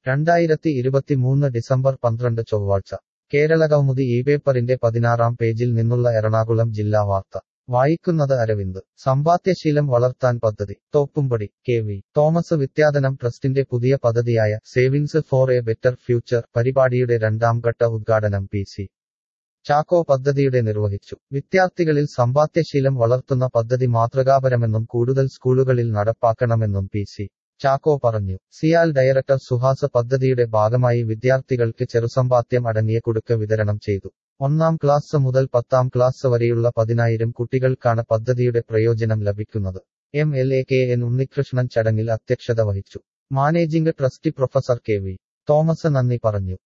2023 December 12 ചൊവ്വാഴ്ച കേരളകൗമുദി ഈ പേപ്പറിന്റെ 16-ാം പേജിൽ നിന്നുള്ള എറണാകുളം ജില്ലാ വാർത്ത വായിക്കുന്നത് അരവിന്ദ് സമ്പാദ്യശീലം വളർത്താൻ പദ്ധതി തോപ്പുംപടി കെ.വി. തോമസ് വിദ്യാധനം ട്രസ്റ്റിന്റെ പുതിയ പദ്ധതിയായ savings for a better future പരിപാടിയുടെ രണ്ടാം ഘട്ട ഉദ്ഘാടനം പി.സി. ചാക്കോ പദ്ധതിയുടെ നിർവഹിച്ചു. വിദ്യാർത്ഥികളിൽ സമ്പാദ്യശീലം വളർത്തുന്ന പദ്ധതി മാതൃകാപരമെന്നും കൂടുതൽ സ്കൂളുകളിൽ നടപ്പാക്കണമെന്നും പി.സി. ചാക്കോ പറഞ്ഞു. സിയാൽ ഡയറക്ടർ സുഹാസ് പദ്ധതിയുടെ ഭാഗമായി വിദ്യാർത്ഥികൾക്ക് ചെറുസമ്പാദ്യം അടങ്ങിയ കുടുക്ക വിതരണം ചെയ്തു. 1-ാം ക്ലാസ് മുതൽ 10-ാം ക്ലാസ് വരെയുള്ള 10,000 കുട്ടികൾക്കാണ് പദ്ധതിയുടെ പ്രയോജനം ലഭിക്കുന്നത്. എം.എൽ.എ. കെ.എൻ. ഉണ്ണികൃഷ്ണൻ ചടങ്ങിൽ അധ്യക്ഷത വഹിച്ചു. Managing trustee professor K V. Thomas നന്ദി പറഞ്ഞു.